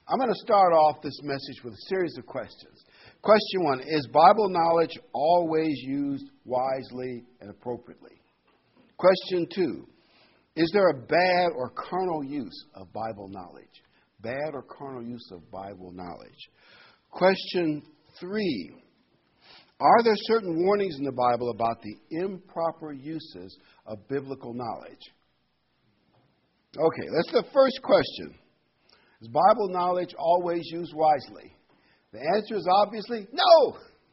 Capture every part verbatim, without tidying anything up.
I'm going to start off this message with a series of questions. Question one, is Bible knowledge always used wisely and appropriately? Question two, is there a bad or carnal use of Bible knowledge? Bad or carnal use of Bible knowledge? Question three, are there certain warnings in the Bible about the improper uses of biblical knowledge? Okay, that's the first question. Is Bible knowledge always used wisely? The answer is obviously no.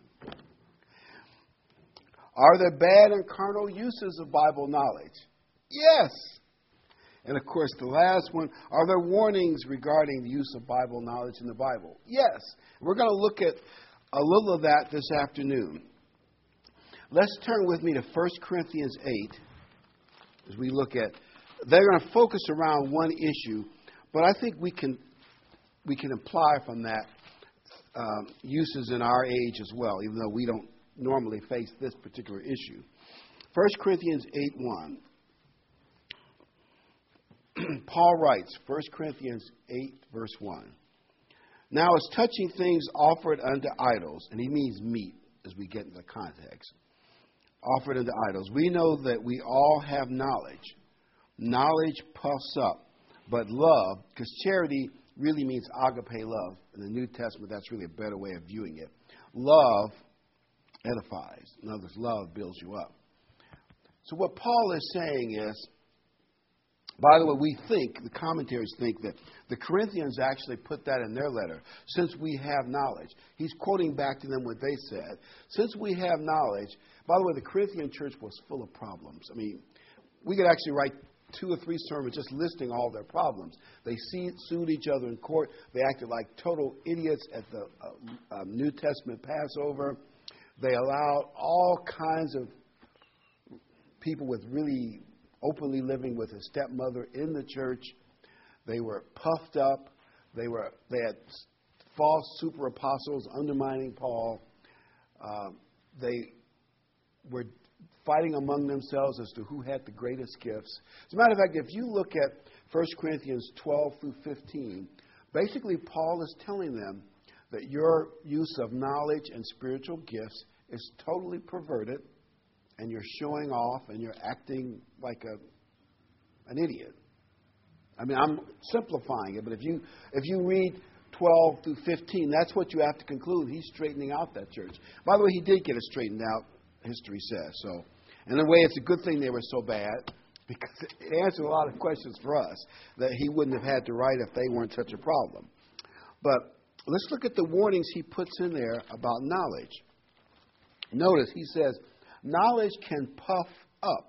Are there bad and carnal uses of Bible knowledge? Yes. And of course, the last one, are there warnings regarding the use of Bible knowledge in the Bible? Yes. We're going to look at a little of that this afternoon. Let's turn with me to First Corinthians eight as we look at, they're going to focus around one issue, but I think we can we can imply from that um, uses in our age as well, even though we don't normally face this particular issue. First Corinthians eight one. Paul writes, First Corinthians eight, verse one. Now, as touching things offered unto idols, and he means meat, as we get into the context, offered unto idols, we know that we all have knowledge. Knowledge puffs up, but love, because charity really means agape love. In the New Testament, that's really a better way of viewing it. Love edifies. In other words, love builds you up. So what Paul is saying is, by the way, we think, the commentaries think that the Corinthians actually put that in their letter, since we have knowledge. He's quoting back to them what they said. Since we have knowledge, by the way, the Corinthian church was full of problems. I mean, we could actually write two or three sermons just listing all their problems. They sued each other in court. They acted like total idiots at the uh, uh, New Testament Passover. They allowed all kinds of people with really openly living with a stepmother in the church. They were puffed up. They were they had false super apostles undermining Paul. Uh, they were fighting among themselves as to who had the greatest gifts. As a matter of fact, if you look at First Corinthians twelve through fifteen, basically Paul is telling them that your use of knowledge and spiritual gifts is totally perverted, and you're showing off and you're acting like a an idiot. I mean, I'm simplifying it, but if you if you read twelve through fifteen, that's what you have to conclude. He's straightening out that church. By the way, he did get it straightened out, history says. So, in a way, it's a good thing they were so bad, because it answered a lot of questions for us that he wouldn't have had to write if they weren't such a problem. But let's look at the warnings he puts in there about knowledge. Notice he says, knowledge can puff up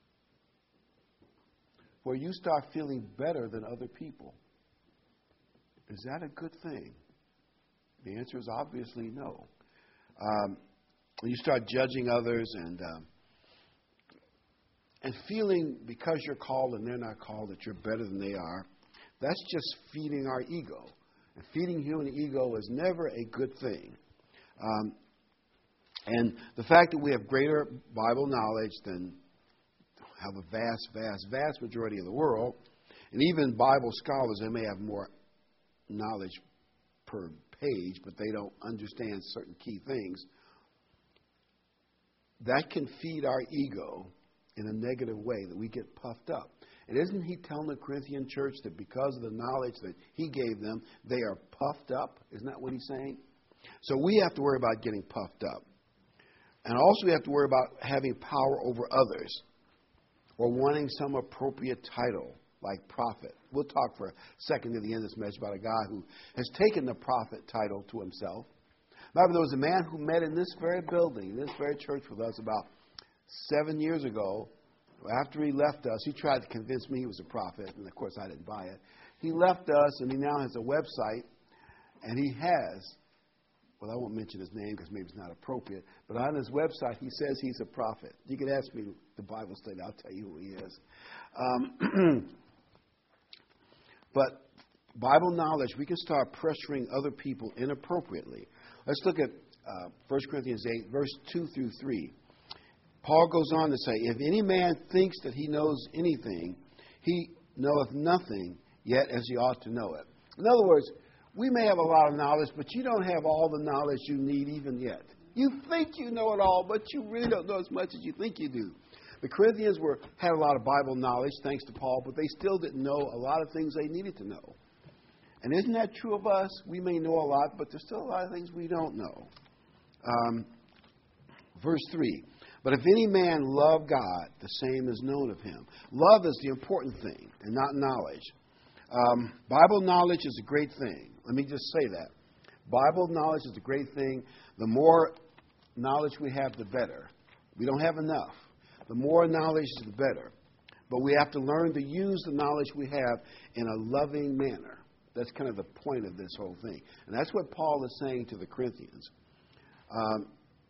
where you start feeling better than other people. Is that a good thing? The answer is obviously no. Um, when you start judging others and um, and feeling because you're called and they're not called that you're better than they are, that's just feeding our ego. And feeding human ego is never a good thing. Um, And the fact that we have greater Bible knowledge than have a vast, vast, vast majority of the world, and even Bible scholars, they may have more knowledge per page, but they don't understand certain key things, that can feed our ego in a negative way, that we get puffed up. And isn't he telling the Corinthian church that because of the knowledge that he gave them, they are puffed up? Isn't that what he's saying? So we have to worry about getting puffed up. And also we have to worry about having power over others or wanting some appropriate title like prophet. We'll talk for a second at the end of this message about a guy who has taken the prophet title to himself. Remember, there was a man who met in this very building, this very church with us about seven years ago. After he left us, he tried to convince me he was a prophet, and of course I didn't buy it. He left us, and he now has a website, and he has, well, I won't mention his name because maybe it's not appropriate, but on his website he says he's a prophet. You can ask me the Bible study, I'll tell you who he is. Um, but Bible knowledge, we can start pressuring other people inappropriately. Let's look at uh, First Corinthians eight, verse two through three. Paul goes on to say, if any man thinks that he knows anything, he knoweth nothing, yet as he ought to know it. In other words, we may have a lot of knowledge, but you don't have all the knowledge you need even yet. You think you know it all, but you really don't know as much as you think you do. The Corinthians were had a lot of Bible knowledge, thanks to Paul, but they still didn't know a lot of things they needed to know. And isn't that true of us? We may know a lot, but there's still a lot of things we don't know. Um, verse three. But if any man love God, the same is known of him. Love is the important thing, and not knowledge. Um, Bible knowledge is a great thing. Let me just say that. Bible knowledge is a great thing. The more knowledge we have, the better. We don't have enough. The more knowledge, the better. But we have to learn to use the knowledge we have in a loving manner. That's kind of the point of this whole thing. And that's what Paul is saying to the Corinthians. Um,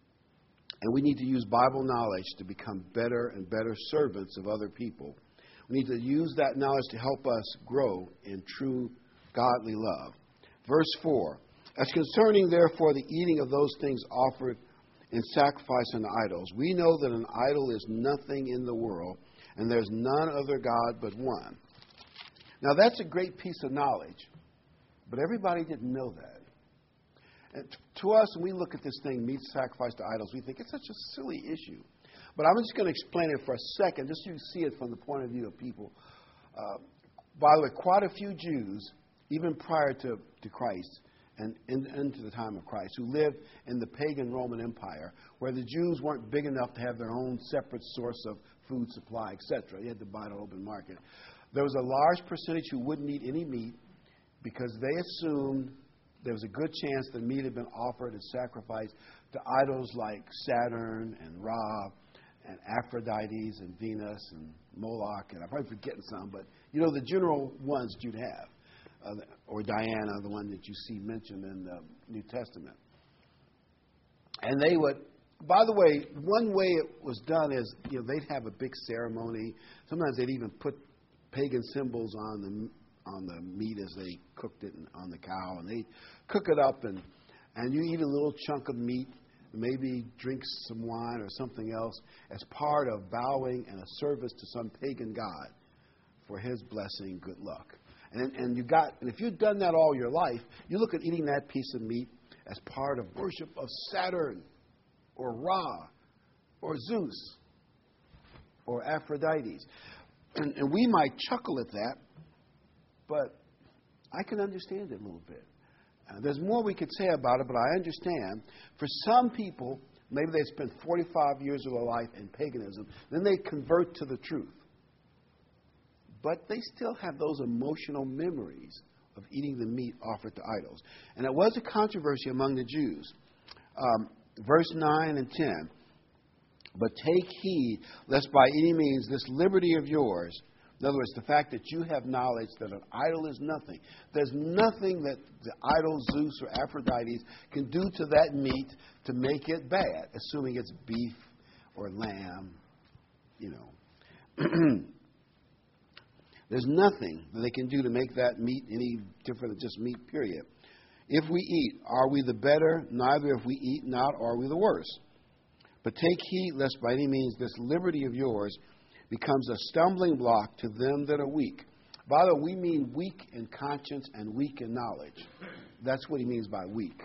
and we need to use Bible knowledge to become better and better servants of other people. We need to use that knowledge to help us grow in true godly love. Verse four. As concerning, therefore, the eating of those things offered in sacrifice unto idols, we know that an idol is nothing in the world, and there's none other God but one. Now, that's a great piece of knowledge, but everybody didn't know that. And to us, when we look at this thing, meat sacrificed to idols, we think it's such a silly issue. But I'm just going to explain it for a second, just so you see it from the point of view of people. Uh, by the way, quite a few Jews, even prior to, to Christ, and in, into the time of Christ, who lived in the pagan Roman Empire, where the Jews weren't big enough to have their own separate source of food supply, et cetera. You had to buy it on open market. There was a large percentage who wouldn't eat any meat because they assumed there was a good chance that meat had been offered and sacrificed to idols like Saturn and Ra and Aphrodite and Venus and Moloch, and I'm probably forgetting some, but you know the general ones that you'd have. Uh, or Diana, the one that you see mentioned in the New Testament. And they would, by the way, one way it was done is, you know, they'd have a big ceremony. Sometimes they'd even put pagan symbols on the on the meat as they cooked it on the cow, and they'd cook it up, and and you eat a little chunk of meat, maybe drink some wine or something else as part of bowing and a service to some pagan god for his blessing, good luck. And, and you got, and if you've done that all your life, you look at eating that piece of meat as part of worship of Saturn or Ra or Zeus or Aphrodite. And, and we might chuckle at that, but I can understand it a little bit. Uh, there's more we could say about it, but I understand. For some people, maybe they spend forty-five years of their life in paganism, then they convert to the truth. But they still have those emotional memories of eating the meat offered to idols. And it was a controversy among the Jews. Um, verse nine and ten. But take heed, lest by any means this liberty of yours, in other words, the fact that you have knowledge that an idol is nothing. There's nothing that the idol Zeus or Aphrodite can do to that meat to make it bad, assuming it's beef or lamb, you know. There's nothing that they can do to make that meat any different than just meat, period. If we eat, are we the better? Neither if we eat not, are we the worse. But take heed, lest by any means this liberty of yours becomes a stumbling block to them that are weak. By the way, we mean weak in conscience and weak in knowledge. That's what he means by weak.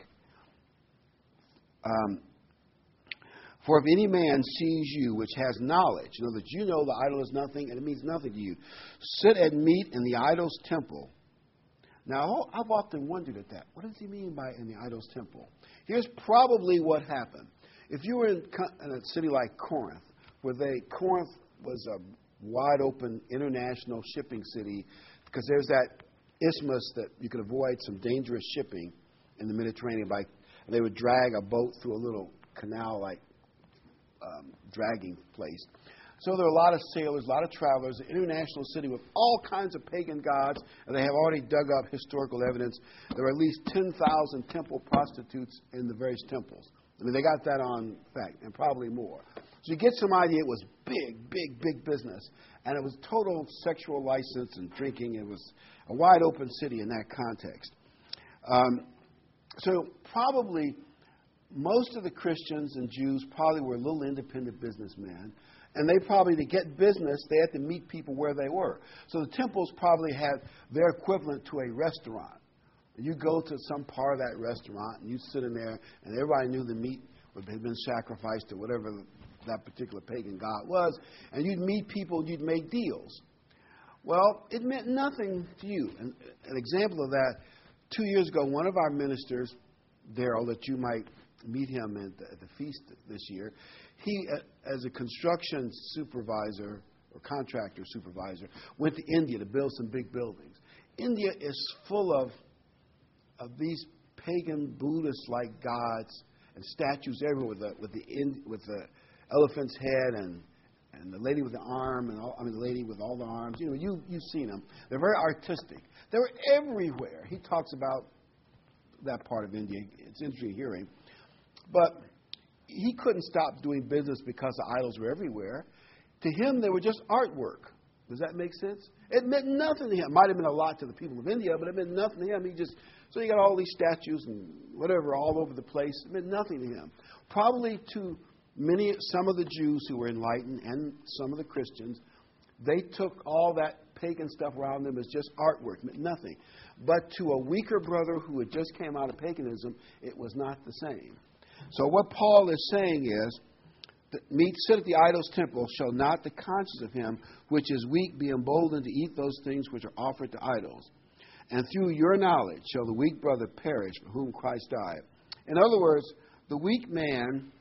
Um, For if any man sees you, which has knowledge, in other words, you know the idol is nothing and it means nothing to you, sit at meat in the idol's temple. Now, I've often wondered at that. What does he mean by in the idol's temple? Here's probably what happened. If you were in, in a city like Corinth, where they, Corinth was a wide open international shipping city, because there's that isthmus that you could avoid some dangerous shipping in the Mediterranean by, they would drag a boat through a little canal like Um, dragging place. So there are a lot of sailors, a lot of travelers, an international city with all kinds of pagan gods, and they have already dug up historical evidence. There are at least ten thousand temple prostitutes in the various temples. I mean, they got that on fact, and probably more. So you get some idea it was big, big, big business, and it was total sexual license and drinking. It was a wide open city in that context. Um, so probably most of the Christians and Jews probably were little independent businessmen, and they probably, to get business, they had to meet people where they were. So the temples probably had their equivalent to a restaurant. And you go to some part of that restaurant, and you sit in there, and everybody knew the meat had been sacrificed to whatever that particular pagan god was, and you'd meet people, you'd make deals. Well, it meant nothing to you. And an example of that, two years ago, one of our ministers, Daryl, that you might meet him at the, at the feast this year, he, as a construction supervisor or contractor supervisor, went to India to build some big buildings. India is full of of these pagan Buddhist-like gods and statues everywhere with the with the with the elephant's head and and the lady with the arm and all, I mean the lady with all the arms. You know, you you've seen them. They're very artistic. They're everywhere. He talks about that part of India. It's interesting hearing, but he couldn't stop doing business because the idols were everywhere. To him, they were just artwork. Does that make sense? It meant nothing to him. It might have been a lot to the people of India, but it meant nothing to him. He just so you got all these statues and whatever all over the place. It meant nothing to him. Probably to many, some of the Jews who were enlightened and some of the Christians, they took all that pagan stuff around them as just artwork. It meant nothing. But to a weaker brother who had just came out of paganism, it was not the same. So what Paul is saying is, that meat sit at the idol's temple, shall not the conscience of him which is weak be emboldened to eat those things which are offered to idols. And through your knowledge shall the weak brother perish for whom Christ died. In other words, the weak man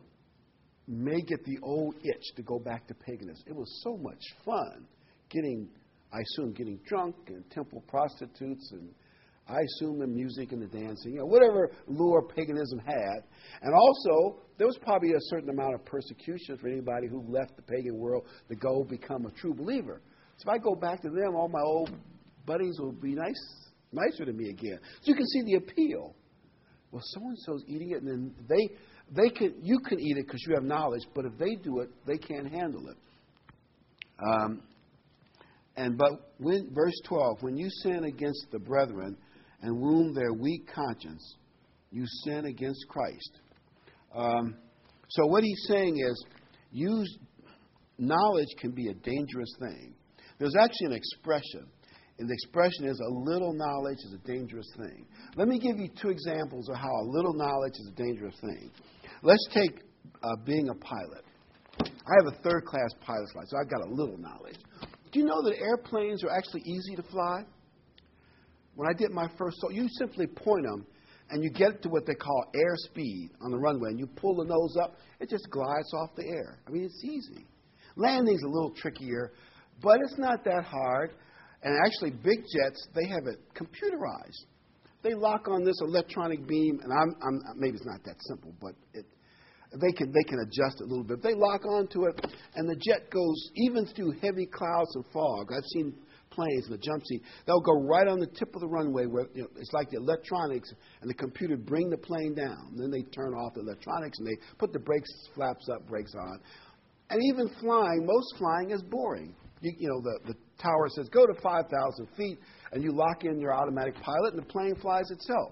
may get the old itch to go back to paganism. It was so much fun getting, I assume, getting drunk and temple prostitutes and I assume the music and the dancing, you know, whatever lure paganism had. And also, there was probably a certain amount of persecution for anybody who left the pagan world to go become a true believer. So if I go back to them, all my old buddies will be nice, nicer to me again. So you can see the appeal. Well, so-and-so's eating it, and then they, they can, you can eat it because you have knowledge, but if they do it, they can't handle it. Um, and but when, verse twelve, when you sin against the brethren and wound their weak conscience, you sin against Christ. Um, so what he's saying is, use knowledge can be a dangerous thing. There's actually an expression, and the expression is a little knowledge is a dangerous thing. Let me give you two examples of how a little knowledge is a dangerous thing. Let's take uh, being a pilot. I have a third-class pilot's license, so I've got a little knowledge. Do you know that airplanes are actually easy to fly? When I did my first, so you simply point them, and you get to what they call air speed on the runway, and you pull the nose up, it just glides off the air. I mean, it's easy. Landing's a little trickier, but it's not that hard. And actually, big jets, they have it computerized. They lock on this electronic beam, and I'm, I'm maybe it's not that simple, but it, they can they can adjust it a little bit. They lock onto it, and the jet goes even through heavy clouds and fog. I've seen planes in the jump seat. They'll go right on the tip of the runway where you know, it's like the electronics and the computer bring the plane down. And then they turn off the electronics and they put the brakes flaps up, brakes on. And even flying, most flying is boring. You, you know, the, the tower says go to five thousand feet, and you lock in your automatic pilot, and the plane flies itself.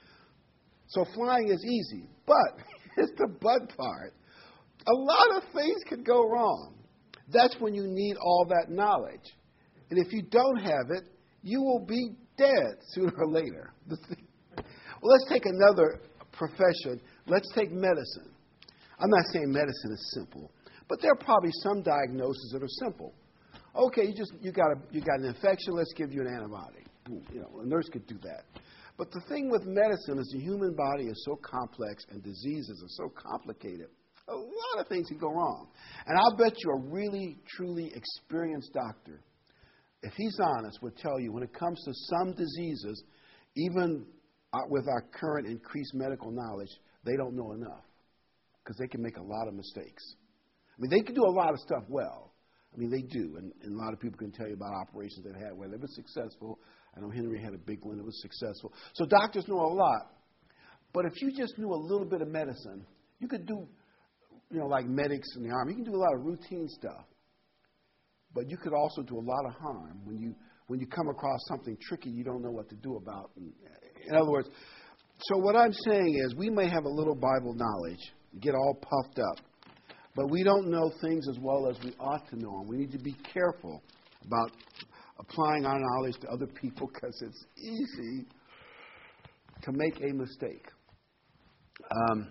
So flying is easy, but it's the but part. A lot of things can go wrong. That's when you need all that knowledge. And if you don't have it, you will be dead sooner or later. Well, let's take another profession. Let's take medicine. I'm not saying medicine is simple, but there are probably some diagnoses that are simple. Okay, you just you got a you got an infection. Let's give you an antibiotic. You know, a nurse could do that. But the thing with medicine is the human body is so complex and diseases are so complicated. A lot of things can go wrong. And I'll bet you a really, truly experienced doctor, if he's honest, would tell you when it comes to some diseases, even with our current increased medical knowledge, they don't know enough because they can make a lot of mistakes. I mean, they can do a lot of stuff well. I mean, they do, and, and a lot of people can tell you about operations they've had where they were successful. I know Henry had a big one that was successful. So doctors know a lot. But if you just knew a little bit of medicine, you could do, you know, like medics in the Army, you can do a lot of routine stuff. But you could also do a lot of harm when you when you come across something tricky you don't know what to do about. In other words, so what I'm saying is we may have a little Bible knowledge, get all puffed up, but we don't know things as well as we ought to know them. We need to be careful about applying our knowledge to other people because it's easy to make a mistake. Um,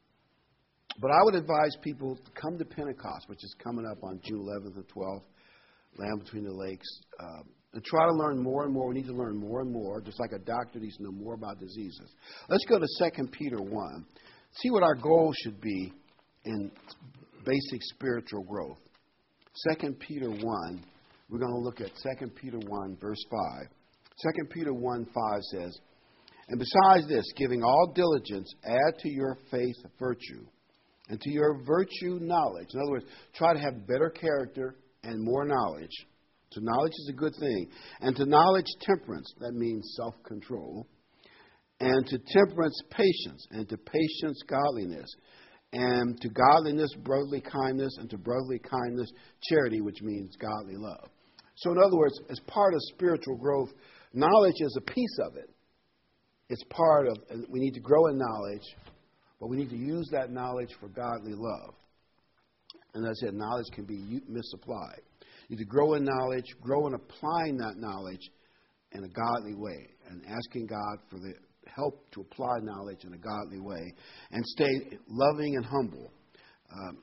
but I would advise people to come to Pentecost, which is coming up on June eleventh and twelfth, Land Between the Lakes, uh, and try to learn more and more. We need to learn more and more, just like a doctor needs to know more about diseases. Let's go to Second Peter one. See what our goal should be in basic spiritual growth. Second Peter one, we're going to look at Second Peter one, verse five. Second Peter one, five says, "And besides this, giving all diligence, add to your faith virtue, and to your virtue knowledge." In other words, try to have better character and more knowledge. So knowledge is a good thing. And to knowledge, temperance. That means self-control. And to temperance, patience. And to patience, godliness. And to godliness, brotherly kindness. And to brotherly kindness, charity, which means godly love. So in other words, as part of spiritual growth, knowledge is a piece of it. It's part of, we need to grow in knowledge, but we need to use that knowledge for godly love. And as I said, knowledge can be misapplied. You need to grow in knowledge, grow in applying that knowledge in a godly way, and asking God for the help to apply knowledge in a godly way, and stay loving and humble. Um,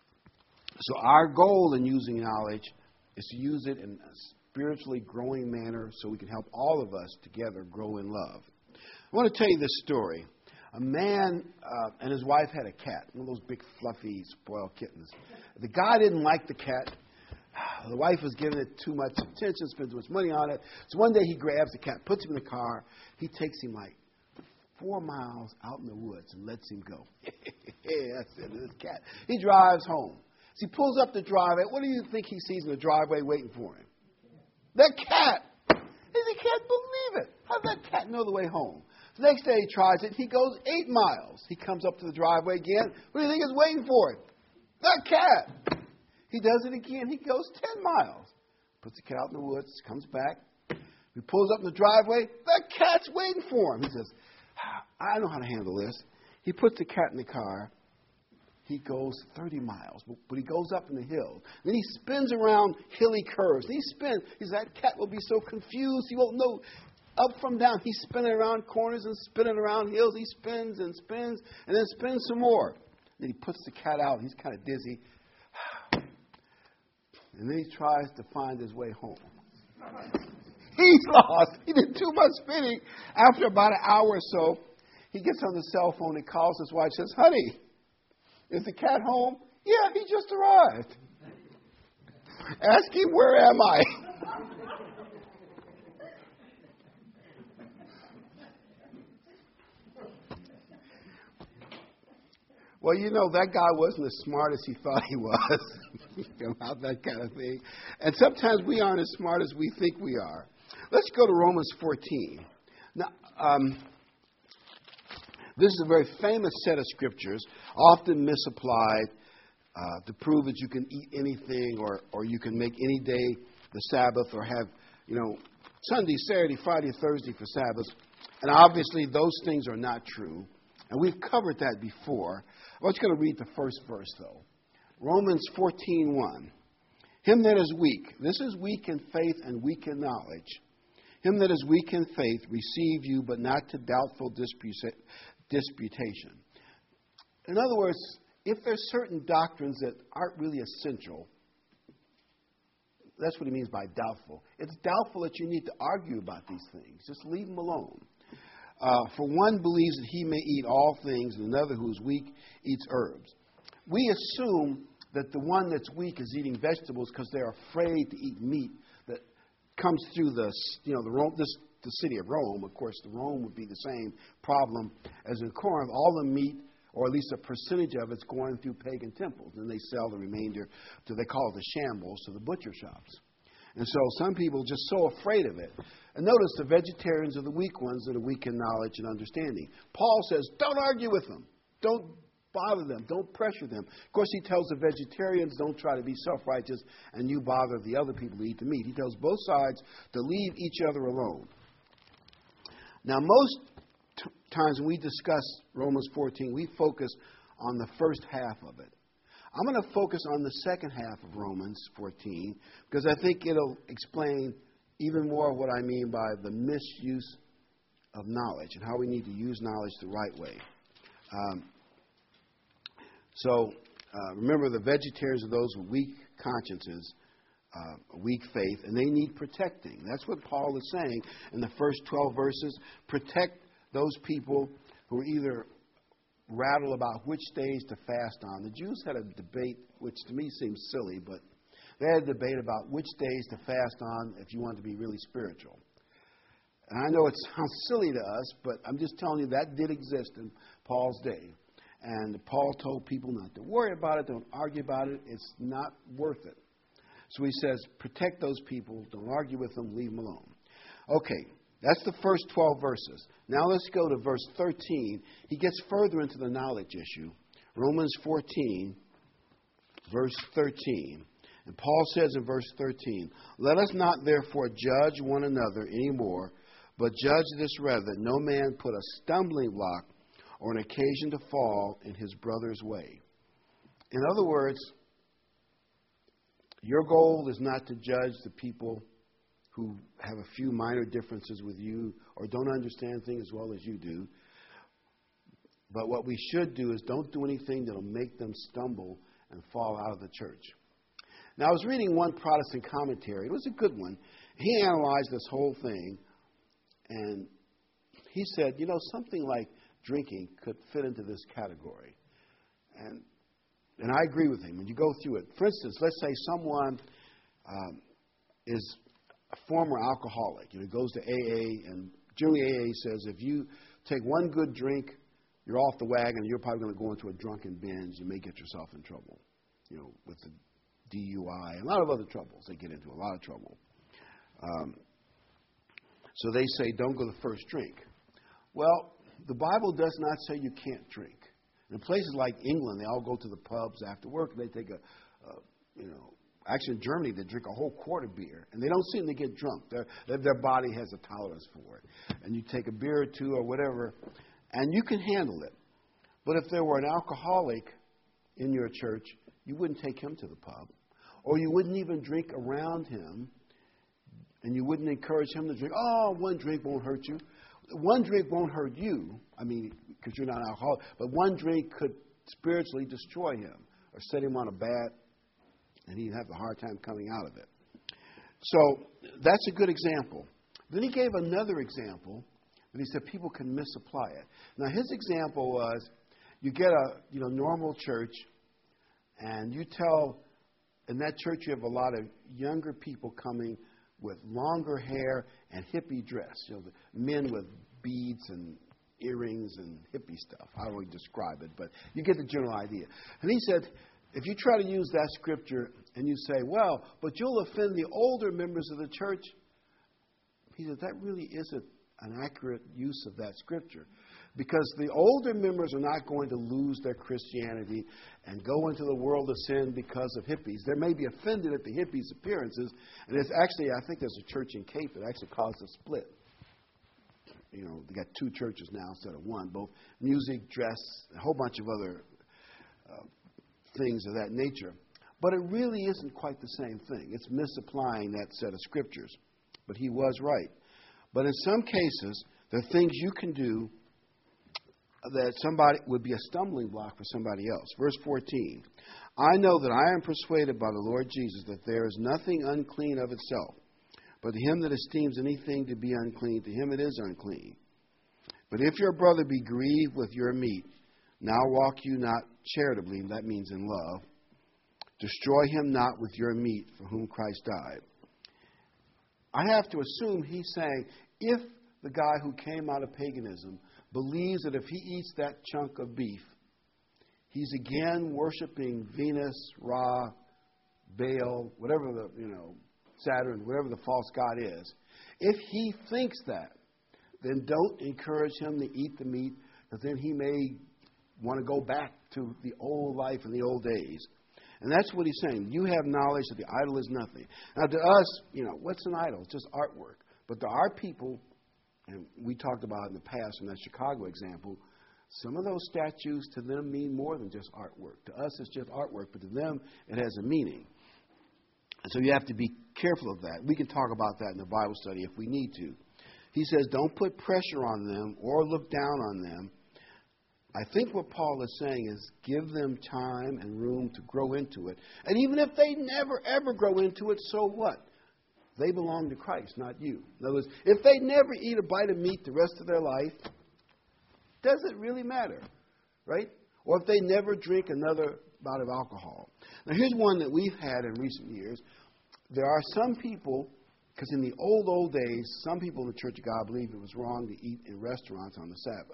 so our goal in using knowledge is to use it in a spiritually growing manner so we can help all of us together grow in love. I want to tell you this story. A man uh, and his wife had a cat, one of those big, fluffy, spoiled kittens. The guy didn't like the cat. The wife was giving it too much attention, spending too much money on it. So one day he grabs the cat, puts him in the car. He takes him like four miles out in the woods and lets him go. That's it, this cat. He drives home. So he pulls up the driveway. What do you think he sees in the driveway waiting for him? That cat. And he can't believe it. How does that cat know the way home? The next day he tries it. He goes eight miles. He comes up to the driveway again. What do you think is waiting for him? That cat. He does it again. He goes ten miles. Puts the cat out in the woods. Comes back. He pulls up in the driveway. That cat's waiting for him. He says, I know how to handle this. He puts the cat in the car. He goes thirty miles. But he goes up in the hills. Then he spins around hilly curves. And he spins. He says, that cat will be so confused. He won't know up from down. He's spinning around corners and spinning around hills. He spins and spins and then spins some more. Then he puts the cat out. He's kind of dizzy. And then he tries to find his way home. He's lost. He did too much spinning. After about an hour or so, he gets on the cell phone and calls his wife and says, honey, is the cat home? Yeah, he just arrived. Ask him, where am I? Well, you know, that guy wasn't as smart as he thought he was about that kind of thing. And sometimes we aren't as smart as we think we are. Let's go to Romans fourteen. Now, um, this is a very famous set of scriptures, often misapplied uh, to prove that you can eat anything or, or you can make any day the Sabbath or have, you know, Sunday, Saturday, Friday, Thursday for Sabbaths. And obviously those things are not true. And we've covered that before. I'm just going to read the first verse, though. Romans fourteen one. Him that is weak. This is weak in faith and weak in knowledge. Him that is weak in faith receive you, but not to doubtful disputation. In other words, if there's certain doctrines that aren't really essential, that's what he means by doubtful. It's doubtful that you need to argue about these things. Just leave them alone. Uh, for one believes that he may eat all things, and another who is weak eats herbs. We assume that the one that's weak is eating vegetables because they're afraid to eat meat that comes through the, you know, the Rome, this the city of Rome. Of course, the Rome would be the same problem as in Corinth. All the meat, or at least a percentage of it's going through pagan temples, and they sell the remainder to, they call it the shambles, to the butcher shops. And so some people are just so afraid of it. And notice the vegetarians are the weak ones that are weak in knowledge and understanding. Paul says, don't argue with them. Don't bother them. Don't pressure them. Of course, he tells the vegetarians, don't try to be self-righteous and you bother the other people who eat the meat. He tells both sides to leave each other alone. Now, most t- times when we discuss Romans fourteen, we focus on the first half of it. I'm going to focus on the second half of Romans fourteen because I think it'll explain even more of what I mean by the misuse of knowledge and how we need to use knowledge the right way. Um, so uh, remember, the vegetarians are those with weak consciences, uh, weak faith, and they need protecting. That's what Paul is saying in the first twelve verses. Protect those people who are either rattle about which days to fast on. The Jews had a debate, which to me seems silly, but they had a debate about which days to fast on if you want to be really spiritual. And I know it sounds silly to us, but I'm just telling you that did exist in Paul's day. And Paul told people not to worry about it, don't argue about it, it's not worth it. So he says, protect those people, don't argue with them, leave them alone. Okay, that's the first twelve verses. Now let's go to verse thirteen. He gets further into the knowledge issue. Romans fourteen, verse thirteen. And Paul says in verse thirteen, let us not therefore judge one another anymore, but judge this rather, that no man put a stumbling block or an occasion to fall in his brother's way. In other words, your goal is not to judge the people who have a few minor differences with you or don't understand things as well as you do. But what we should do is don't do anything that will make them stumble and fall out of the church. Now, I was reading one Protestant commentary. It was a good one. He analyzed this whole thing, and he said, you know, something like drinking could fit into this category. And and I agree with him. When you go through it, for instance, let's say someone um, is a former alcoholic. You know, goes to A A, and generally A A says if you take one good drink, you're off the wagon. You're probably going to go into a drunken binge. You may get yourself in trouble, you know, with the D U I and a lot of other troubles. They get into a lot of trouble. Um, so they say don't go the first drink. Well, the Bible does not say you can't drink. In places like England, they all go to the pubs after work, and they take a, uh, you know, actually in Germany, they drink a whole quart of beer, and they don't seem to get drunk. Their, their body has a tolerance for it. And you take a beer or two or whatever, and you can handle it. But if there were an alcoholic in your church, you wouldn't take him to the pub, or you wouldn't even drink around him, and you wouldn't encourage him to drink. Oh, one drink won't hurt you. One drink won't hurt you, I mean, because you're not an alcoholic, but one drink could spiritually destroy him or set him on a bad, and he'd have a hard time coming out of it. So that's a good example. Then he gave another example, and he said people can misapply it. Now, his example was you get a you know normal church, and you tell, in that church you have a lot of younger people coming with longer hair and hippie dress. You know, the men with beads and earrings and hippie stuff. I don't really describe it, but you get the general idea. And he said, if you try to use that scripture and you say, well, but you'll offend the older members of the church, he said, that really isn't an accurate use of that scripture. Because the older members are not going to lose their Christianity and go into the world of sin because of hippies. They may be offended at the hippies' appearances, and it's actually, I think there's a church in Cape that actually caused a split. You know, they got two churches now instead of one, both music, dress, a whole bunch of other uh, things of that nature. But it really isn't quite the same thing. It's misapplying that set of scriptures. But he was right. But in some cases, there are things you can do that somebody would be a stumbling block for somebody else. Verse fourteen, I know that I am persuaded by the Lord Jesus that there is nothing unclean of itself, but to him that esteems anything to be unclean, to him it is unclean. But if your brother be grieved with your meat, now walk you not charitably, that means in love. Destroy him not with your meat, for whom Christ died. I have to assume he's saying, if the guy who came out of paganism believes that if he eats that chunk of beef, he's again worshiping Venus, Ra, Baal, whatever the, you know, Saturn, whatever the false god is. If he thinks that, then don't encourage him to eat the meat, because then he may want to go back to the old life and the old days. And that's what he's saying. You have knowledge that the idol is nothing. Now, to us, you know, what's an idol? It's just artwork. But to our people, and we talked about it in the past in that Chicago example, some of those statues to them mean more than just artwork. To us, it's just artwork, but to them, it has a meaning. And so you have to be careful of that. We can talk about that in the Bible study if we need to. He says, don't put pressure on them or look down on them. I think what Paul is saying is give them time and room to grow into it. And even if they never, ever grow into it, so what? They belong to Christ, not you. In other words, if they never eat a bite of meat the rest of their life, does it really matter, right? Or if they never drink another bout of alcohol. Now, here's one that we've had in recent years. There are some people, because in the old, old days, some people in the Church of God believed it was wrong to eat in restaurants on the Sabbath.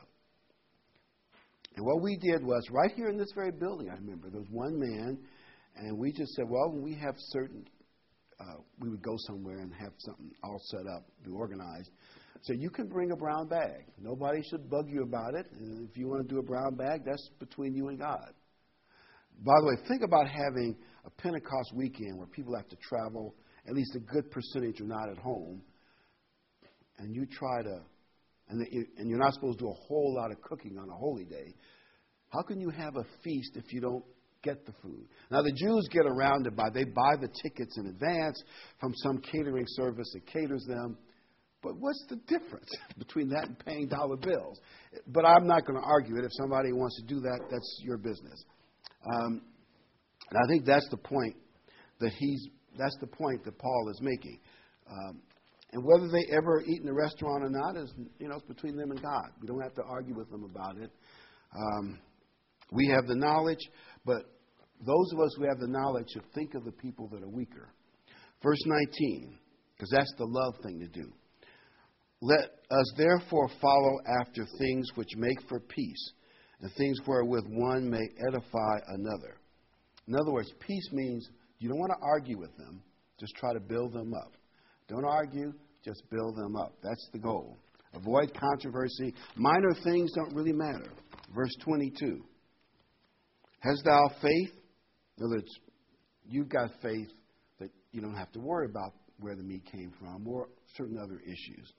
And what we did was, right here in this very building, I remember, there was one man, and we just said, well, when we have certain, uh, we would go somewhere and have something all set up, be organized. So you can bring a brown bag. Nobody should bug you about it. And if you want to do a brown bag, that's between you and God. By the way, think about having a Pentecost weekend where people have to travel, at least a good percentage are not at home, and you try to, and, the, and you're not supposed to do a whole lot of cooking on a holy day. How can you have a feast if you don't get the food? Now, the Jews get around it by, they buy the tickets in advance from some catering service that caters them. But what's the difference between that and paying dollar bills? But I'm not going to argue it. If somebody wants to do that, that's your business. Um, and I think that's the point that he's. That's the point that Paul is making. Um, and whether they ever eat in a restaurant or not is, you know, it's between them and God. We don't have to argue with them about it. Um, we have the knowledge, but those of us who have the knowledge should think of the people that are weaker. Verse nineteen, because that's the love thing to do. Let us therefore follow after things which make for peace, and things wherewith one may edify another. In other words, peace means you don't want to argue with them. Just try to build them up. Don't argue, just build them up. That's the goal. Avoid controversy. Minor things don't really matter. Verse twenty-two. Hast thou faith? In other words, you've got faith that you don't have to worry about where the meat came from or certain other issues.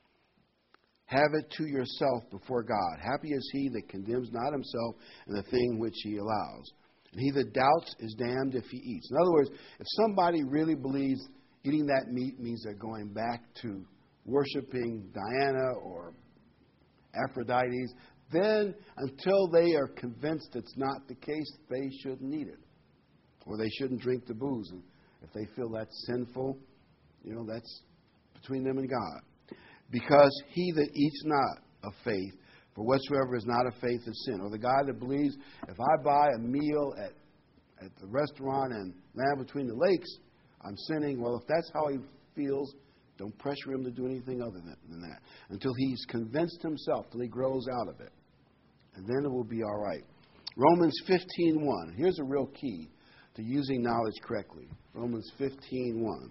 Have it to yourself before God. Happy is he that condemns not himself in the thing which he allows. And he that doubts is damned if he eats. In other words, if somebody really believes eating that meat means they're going back to worshiping Diana or Aphrodite, then until they are convinced it's not the case, they shouldn't eat it. Or they shouldn't drink the booze. And if they feel that's sinful, you know, that's between them and God. Because he that eats not of faith, for whatsoever is not of faith is sin. Or the guy that believes, if I buy a meal at, at the restaurant and Land Between the Lakes, I'm sinning. Well, if that's how he feels, don't pressure him to do anything other than, than that. Until he's convinced himself, till he grows out of it. And then it will be all right. Romans fifteen one. Here's a real key to using knowledge correctly. Romans fifteen one.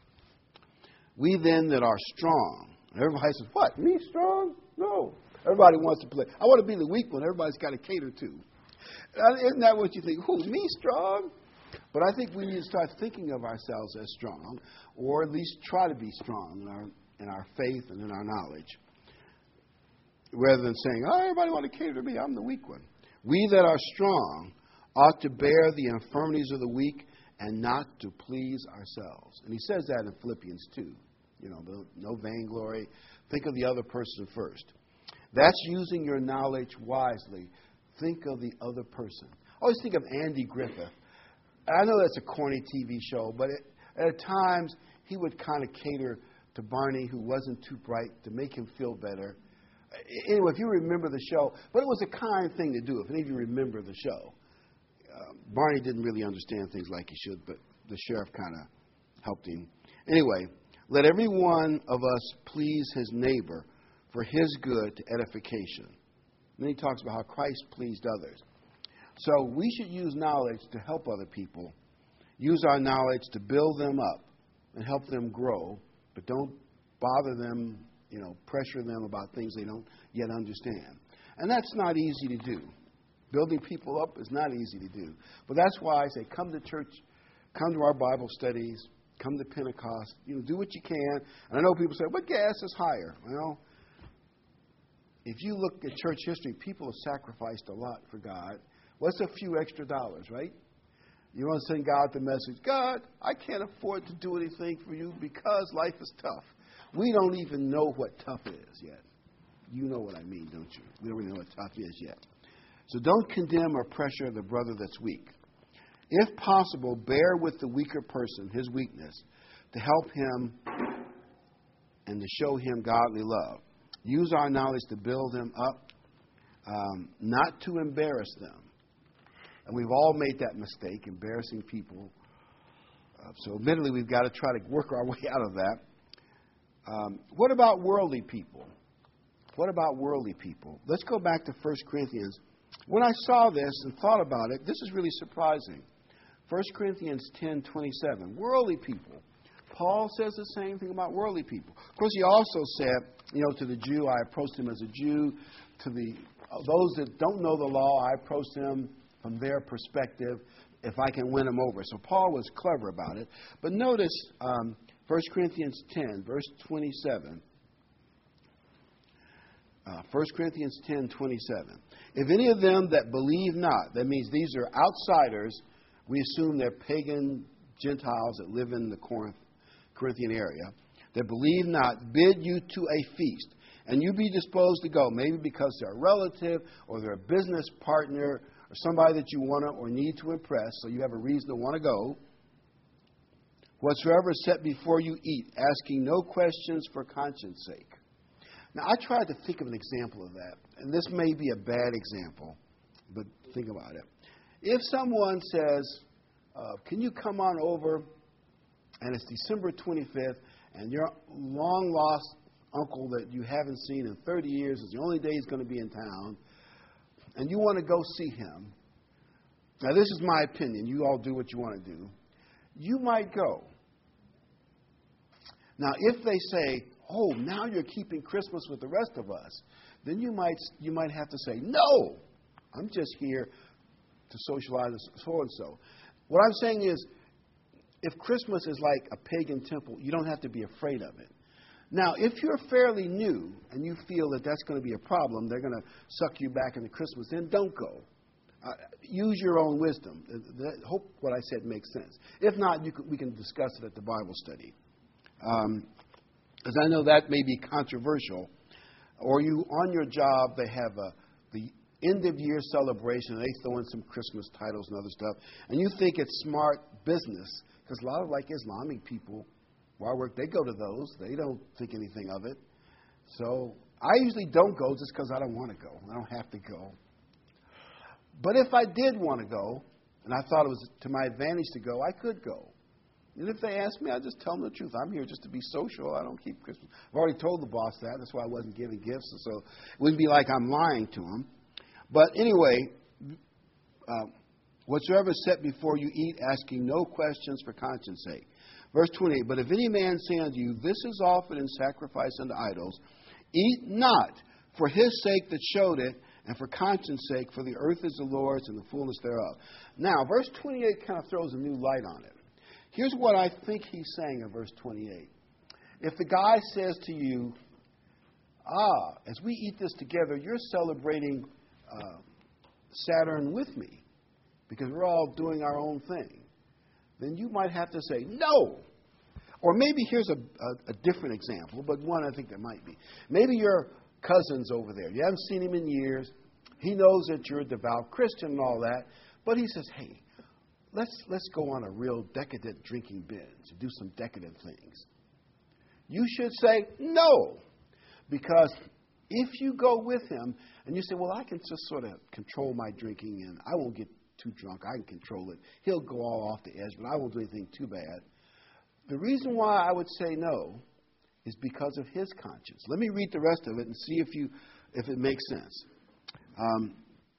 We then that are strong. Everybody says, what, me strong? No. Everybody wants to play. I want to be the weak one. Everybody's got to cater to. Isn't that what you think? Who, me strong? But I think we need to start thinking of ourselves as strong, or at least try to be strong in our, in our faith and in our knowledge, rather than saying, oh, everybody want to cater to me. I'm the weak one. We that are strong ought to bear the infirmities of the weak and not to please ourselves. And he says that in Philippians two. You know, no vainglory. Think of the other person first. That's using your knowledge wisely. Think of the other person. I always think of Andy Griffith. I know that's a corny T V show, but it, at times he would kind of cater to Barney, who wasn't too bright, to make him feel better. Anyway, if you remember the show, but it was a kind thing to do, if any of you remember the show. Uh, Barney didn't really understand things like he should, but the sheriff kind of helped him. Anyway, let every one of us please his neighbor for his good to edification. And then he talks about how Christ pleased others. So we should use knowledge to help other people. Use our knowledge to build them up and help them grow. But don't bother them, you know, pressure them about things they don't yet understand. And that's not easy to do. Building people up is not easy to do. But that's why I say come to church, come to our Bible studies, come to Pentecost. You know, do what you can. And I know people say, but gas is higher. Well, if you look at church history, people have sacrificed a lot for God. What's a few extra dollars, right? You want to send God the message, God, I can't afford to do anything for you because life is tough. We don't even know what tough is yet. You know what I mean, don't you? We don't really know what tough is yet. So don't condemn or pressure the brother that's weak. If possible, bear with the weaker person, his weakness, to help him and to show him godly love. Use our knowledge to build them up, um, not to embarrass them. And we've all made that mistake, embarrassing people. Uh, so admittedly, we've got to try to work our way out of that. Um, what about worldly people? What about worldly people? Let's go back to First Corinthians. When I saw this and thought about it, this is really surprising. First Corinthians ten twenty-seven. Worldly people. Paul says the same thing about worldly people. Of course, he also said, you know, to the Jew, I approached him as a Jew. To the uh, those that don't know the law, I approached them from their perspective, if I can win them over. So Paul was clever about it. But notice um, First Corinthians ten, verse twenty-seven. Uh, First Corinthians ten twenty-seven. If any of them that believe not, that means these are outsiders, we assume they're pagan Gentiles that live in the Corinth, Corinthian area, that believe not, bid you to a feast, and you be disposed to go, maybe because they're a relative or they're a business partner or somebody that you want to or need to impress, so you have a reason to want to go. Whatsoever is set before you, eat, asking no questions for conscience sake. Now, I tried to think of an example of that, and this may be a bad example, but think about it. If someone says, uh, can you come on over, and it's December twenty-fifth, and your long-lost uncle that you haven't seen in thirty years is the only day he's going to be in town, and you want to go see him. Now, this is my opinion. You all do what you want to do. You might go. Now, if they say, oh, now you're keeping Christmas with the rest of us, then you might you might have to say, no, I'm just here to socialize so-and-so. What I'm saying is, if Christmas is like a pagan temple, you don't have to be afraid of it. Now, if you're fairly new and you feel that that's going to be a problem, they're going to suck you back into Christmas, then don't go. Uh, use your own wisdom. Uh, hope what I said makes sense. If not, you could, we can discuss it at the Bible study. Um, Because I know that may be controversial. Or you, on your job, they have a, the end-of-year celebration, and they throw in some Christmas titles and other stuff, and you think it's smart business, because a lot of, like, Islamic people, where I work, they go to those. They don't think anything of it. So I usually don't go just because I don't want to go. I don't have to go. But if I did want to go, and I thought it was to my advantage to go, I could go. And if they ask me, I just tell them the truth. I'm here just to be social. I don't keep Christmas. I've already told the boss that. That's why I wasn't giving gifts. So it wouldn't be like I'm lying to him. But anyway, uh, whatsoever is set before you, eat, asking no questions for conscience sake. Verse twenty-eight, but if any man say unto you, this is offered in sacrifice unto idols, eat not for his sake that showed it, and for conscience sake, for the earth is the Lord's and the fullness thereof. Now, verse twenty-eight kind of throws a new light on it. Here's what I think he's saying in verse twenty-eight. If the guy says to you, ah, as we eat this together, you're celebrating uh, Saturn with me because we're all doing our own thing, then you might have to say, no. Or maybe here's a, a, a different example, but one I think there might be. Maybe your cousin's over there. You haven't seen him in years. He knows that you're a devout Christian and all that, but he says, hey, Let's let's go on a real decadent drinking binge and do some decadent things. You should say no, because if you go with him and you say, well, I can just sort of control my drinking and I won't get too drunk, I can control it. He'll go all off the edge, but I won't do anything too bad. The reason why I would say no is because of his conscience. Let me read the rest of it and see if you if it makes sense. Um,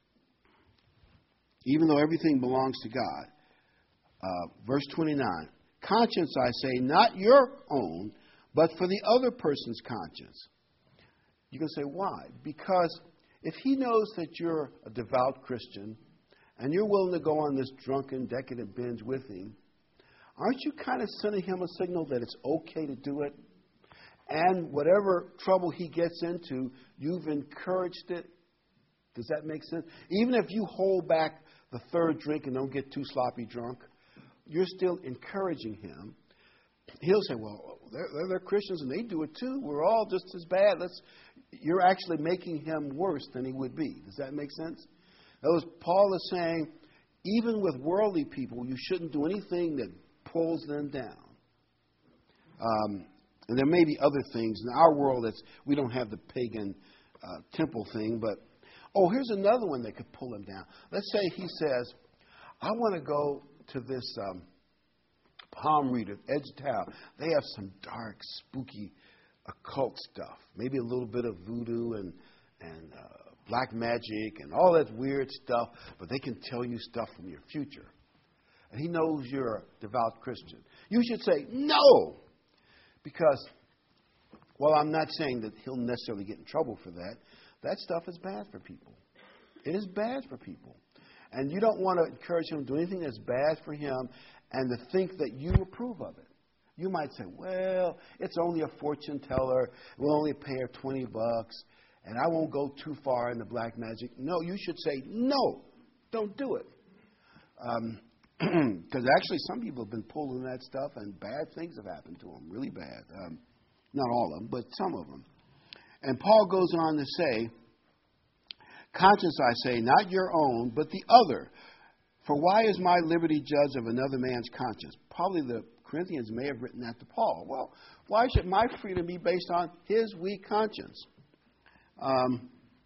even though everything belongs to God. Uh, verse twenty-nine, conscience, I say, not your own, but for the other person's conscience. You can say, why? Because if he knows that you're a devout Christian and you're willing to go on this drunken, decadent binge with him, aren't you kind of sending him a signal that it's okay to do it? And whatever trouble he gets into, you've encouraged it. Does that make sense? Even if you hold back the third drink and don't get too sloppy drunk, you're still encouraging him. he'll say, well, they're, they're, they're Christians and they do it too. We're all just as bad. Let's. You're actually making him worse than he would be. Does that make sense? In other words, Paul is saying, even with worldly people, you shouldn't do anything that pulls them down. Um, and there may be other things. In our world, it's, we don't have the pagan uh, temple thing, but, oh, here's another one that could pull him down. Let's say he says, I want to go to this um, palm reader, edge of town. They have some dark, spooky, occult stuff. Maybe a little bit of voodoo and, and uh, black magic and all that weird stuff, but they can tell you stuff from your future. And he knows you're a devout Christian. You should say, no! Because, well, I'm not saying that he'll necessarily get in trouble for that. That stuff is bad for people. It is bad for people. And you don't want to encourage him to do anything that's bad for him and to think that you approve of it. You might say, well, it's only a fortune teller. We'll only pay her twenty bucks, and I won't go too far into black magic. No, you should say, no, don't do it. Because um, actually some people have been pulled in that stuff, and bad things have happened to them, really bad. Um, not all of them, but some of them. And Paul goes on to say, conscience, I say, not your own, but the other. For why is my liberty judged of another man's conscience? Probably the Corinthians may have written that to Paul. Well, why should my freedom be based on his weak conscience? Um,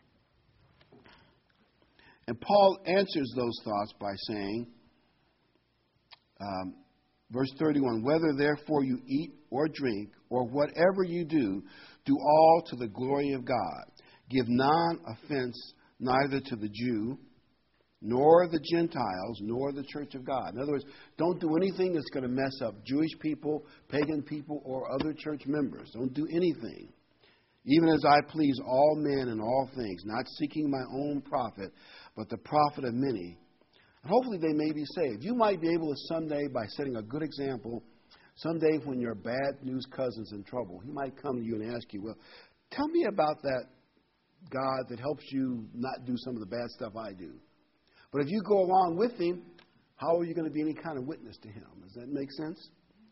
and Paul answers those thoughts by saying, um, verse thirty-one, whether therefore you eat or drink or whatever you do, do all to the glory of God. Give non-offense neither to the Jew, nor the Gentiles, nor the church of God. In other words, don't do anything that's going to mess up Jewish people, pagan people, or other church members. Don't do anything. Even as I please all men in all things, not seeking my own profit, but the profit of many. And hopefully they may be saved. You might be able to someday, by setting a good example, someday when your bad news cousin's in trouble, he might come to you and ask you, well, tell me about that God that helps you not do some of the bad stuff I do. But if you go along with him, how are you going to be any kind of witness to him? Does that make sense?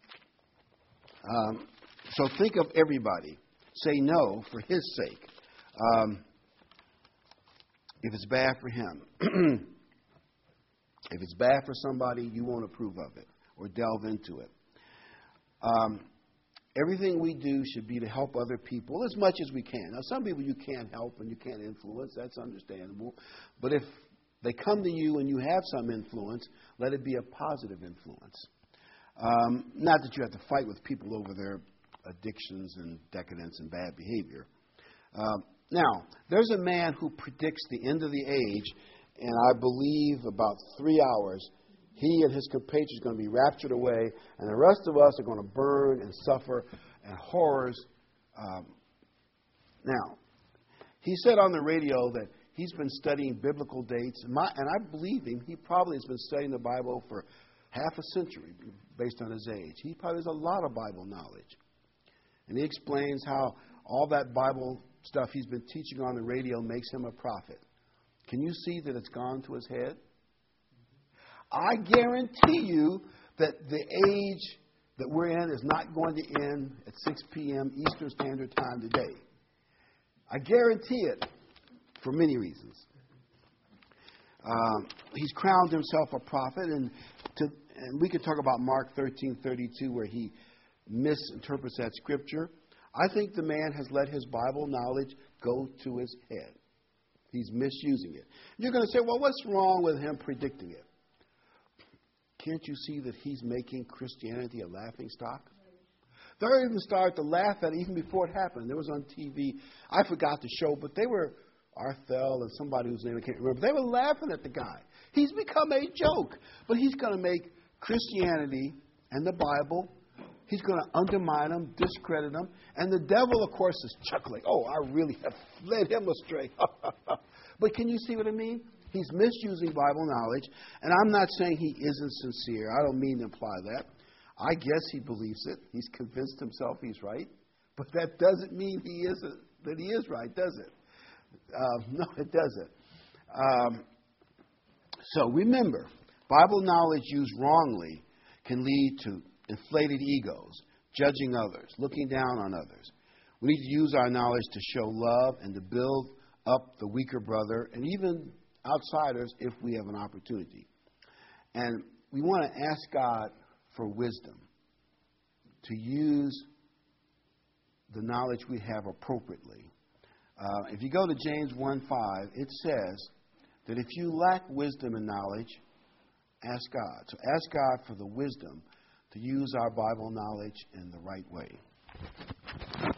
Um, so think of everybody. Say no for his sake. Um, if it's bad for him. If it's bad for somebody, you won't approve of it or delve into it. Um, everything we do should be to help other people as much as we can. Now, some people you can't help and you can't influence. That's understandable. But if they come to you and you have some influence, let it be a positive influence. Um, not that you have to fight with people over their addictions and decadence and bad behavior. Um, now, there's a man who predicts the end of the age, and I believe about three hours, he and his compatriots are going to be raptured away, and the rest of us are going to burn and suffer and horrors. Um, now, he said on the radio that he's been studying biblical dates, and, my, and I believe him. He probably has been studying the Bible for half a century based on his age. He probably has a lot of Bible knowledge. And he explains how all that Bible stuff he's been teaching on the radio makes him a prophet. Can you see that it's gone to his head? I guarantee you that the age that we're in is not going to end at six p.m. Eastern Standard Time today. I guarantee it for many reasons. Um, he's crowned himself a prophet, and, to, and we could talk about Mark thirteen thirty-two where he misinterprets that scripture. I think the man has let his Bible knowledge go to his head. He's misusing it. You're going to say, well, what's wrong with him predicting it? Can't you see that he's making Christianity a laughing stock? They're even started to laugh at it even before it happened. There was on T V, I forgot the show, but they were, Arthel and somebody whose name I can't remember, they were laughing at the guy. He's become a joke, but he's going to make Christianity and the Bible, he's going to undermine them, discredit them, and the devil, of course, is chuckling. Oh, I really have led him astray. But can you see what I mean? He's misusing Bible knowledge, and I'm not saying he isn't sincere. I don't mean to imply that. I guess he believes it. He's convinced himself he's right, but that doesn't mean he isn't, that he is right, does it? Uh, no, it doesn't. Um, so remember, Bible knowledge used wrongly can lead to inflated egos, judging others, looking down on others. We need to use our knowledge to show love and to build up the weaker brother and even outsiders if we have an opportunity. And we want to ask God for wisdom to use the knowledge we have appropriately. Uh, if you go to James one five, it says that if you lack wisdom and knowledge, ask God. So ask God for the wisdom to use our Bible knowledge in the right way.